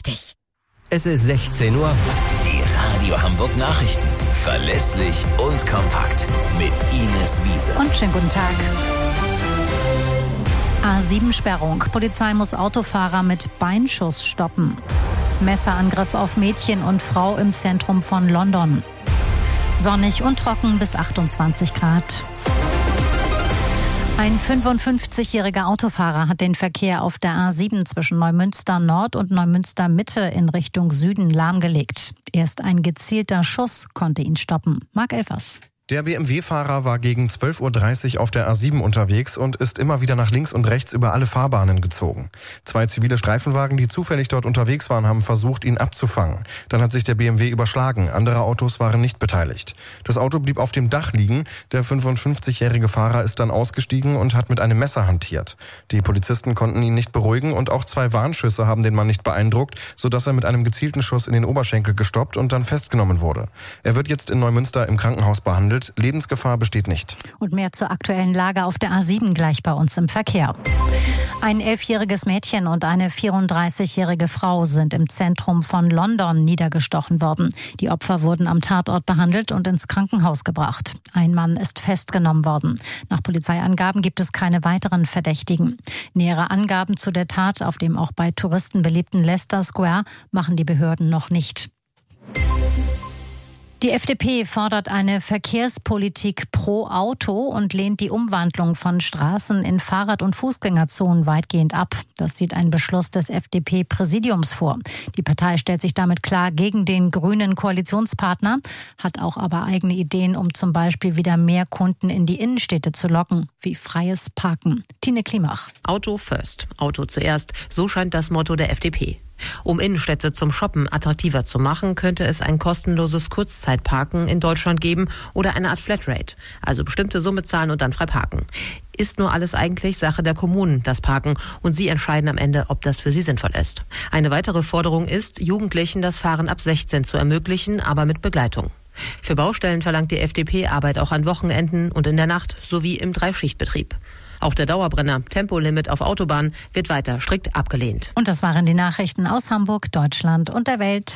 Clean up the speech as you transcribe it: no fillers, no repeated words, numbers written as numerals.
richtig. Es ist 16 Uhr. Die Radio Hamburg Nachrichten. Verlässlich und kompakt. Mit Ines Wiese. Und schönen guten Tag. A7-Sperrung. Polizei muss Autofahrer mit Beinschuss stoppen. Messerangriff auf Mädchen und Frau im Zentrum von London. Sonnig und trocken bis 28 Grad. Ein 55-jähriger Autofahrer hat den Verkehr auf der A7 zwischen Neumünster Nord und Neumünster Mitte in Richtung Süden lahmgelegt. Erst ein gezielter Schuss konnte ihn stoppen. Marc Elfers. Der BMW-Fahrer war gegen 12.30 Uhr auf der A7 unterwegs und ist immer wieder nach links und rechts über alle Fahrbahnen gezogen. 2 zivile Streifenwagen, die zufällig dort unterwegs waren, haben versucht, ihn abzufangen. Dann hat sich der BMW überschlagen. Andere Autos waren nicht beteiligt. Das Auto blieb auf dem Dach liegen. Der 55-jährige Fahrer ist dann ausgestiegen und hat mit einem Messer hantiert. Die Polizisten konnten ihn nicht beruhigen und auch 2 Warnschüsse haben den Mann nicht beeindruckt, sodass er mit einem gezielten Schuss in den Oberschenkel gestoppt und dann festgenommen wurde. Er wird jetzt in Neumünster im Krankenhaus behandelt. Lebensgefahr besteht nicht. Und mehr zur aktuellen Lage auf der A7 gleich bei uns im Verkehr. Ein 11-jähriges Mädchen und eine 34-jährige Frau sind im Zentrum von London niedergestochen worden. Die Opfer wurden am Tatort behandelt und ins Krankenhaus gebracht. Ein Mann ist festgenommen worden. Nach Polizeiangaben gibt es keine weiteren Verdächtigen. Nähere Angaben zu der Tat auf dem auch bei Touristen beliebten Leicester Square machen die Behörden noch nicht. Die FDP fordert eine Verkehrspolitik pro Auto und lehnt die Umwandlung von Straßen in Fahrrad- und Fußgängerzonen weitgehend ab. Das sieht ein Beschluss des FDP-Präsidiums vor. Die Partei stellt sich damit klar gegen den grünen Koalitionspartner, hat auch aber eigene Ideen, um zum Beispiel wieder mehr Kunden in die Innenstädte zu locken, wie freies Parken. Tine Klimach. Auto first, Auto zuerst, so scheint das Motto der FDP. Um Innenstädte zum Shoppen attraktiver zu machen, könnte es ein kostenloses Kurzzeitparken in Deutschland geben oder eine Art Flatrate, also bestimmte Summe zahlen und dann frei parken. Ist nur alles eigentlich Sache der Kommunen, das Parken, und sie entscheiden am Ende, ob das für sie sinnvoll ist. Eine weitere Forderung ist, Jugendlichen das Fahren ab 16 zu ermöglichen, aber mit Begleitung. Für Baustellen verlangt die FDP Arbeit auch an Wochenenden und in der Nacht sowie im 3-Schichtbetrieb. Auch der Dauerbrenner Tempolimit auf Autobahnen wird weiter strikt abgelehnt. Und das waren die Nachrichten aus Hamburg, Deutschland und der Welt.